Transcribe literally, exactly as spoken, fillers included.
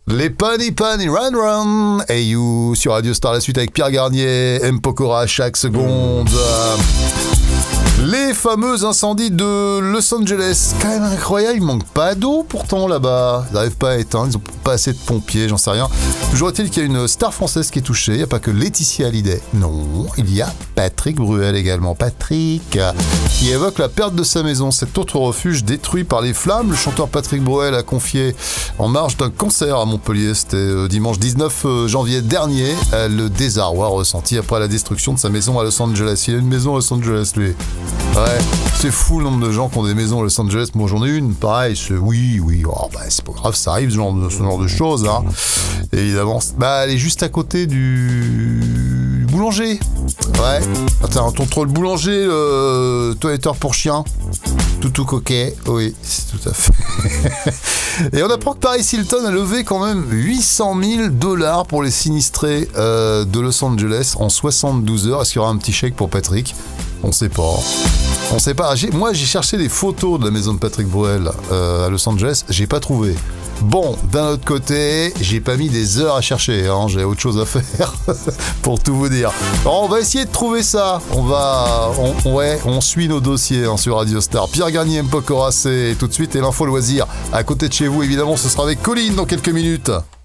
Les Pony Pony Run Run. Hey you sur Radio Star, la suite avec Pierre Garnier, M. Pokora à chaque seconde. Les fameux incendies de Los Angeles, quand même incroyable, il manque pas d'eau pourtant là-bas. Ils n'arrivent pas à éteindre, ils ont pas assez de pompiers, j'en sais rien. Toujours est-il qu'il y a une star française qui est touchée, il n'y a pas que Laetitia Hallyday. Non, il y a Patrick Bruel également. Patrick, qui évoque la perte de sa maison, cet autre refuge détruit par les flammes. Le chanteur Patrick Bruel a confié en marge d'un concert à Montpellier, c'était dimanche dix-neuf janvier dernier, le désarroi ressenti après la destruction de sa maison à Los Angeles. Il a une maison à Los Angeles, lui. Ouais, c'est fou le nombre de gens qui ont des maisons à Los Angeles. Moi j'en ai une, pareil, c'est oui, oui, oh, bah, c'est pas grave, ça arrive ce genre de, ce genre de choses, hein. Évidemment, bah, elle est juste à côté du, du boulanger. Ouais, attends, ton le boulanger, euh, toiletteur pour chien, toutou coquet, oui, c'est tout à fait. Et on apprend que Paris Hilton a levé quand même huit cent mille dollars pour les sinistrés euh, de Los Angeles en soixante-douze heures. Est-ce qu'il y aura un petit chèque pour Patrick ? On sait pas. On sait pas. J'ai, moi, j'ai cherché des photos de la maison de Patrick Bruel euh, à Los Angeles. J'ai pas trouvé. Bon, d'un autre côté, j'ai pas mis des heures à chercher. Hein, j'ai autre chose à faire pour tout vous dire. Alors, on va essayer de trouver ça. On va, on, ouais, on suit nos dossiers hein, sur Radio Star. Pierre Garnier, M. Pokora, c'est tout de suite et l'info loisir à côté de chez vous. Évidemment, ce sera avec Colline dans quelques minutes.